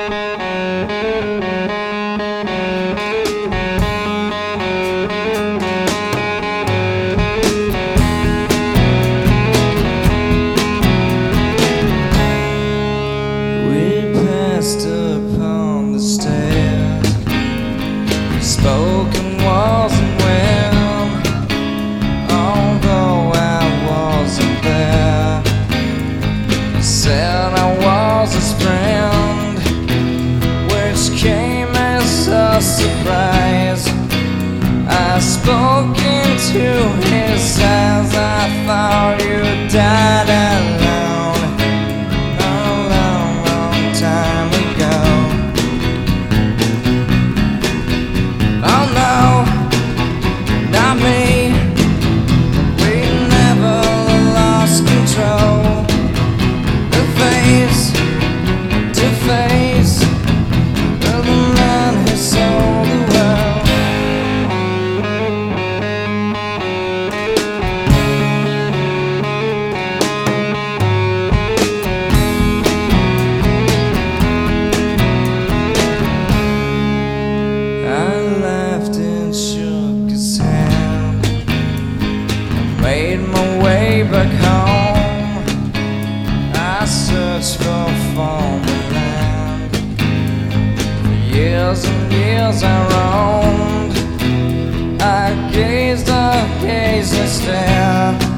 Upon the stairs, spoken wasn't well, although I wasn't there. He said I was his friend, which came as a surprise. I spoke into his eyes. I thought you died alone. Made my way back home. I searched for foreign land. For years and years I roamed. I gazed and stared.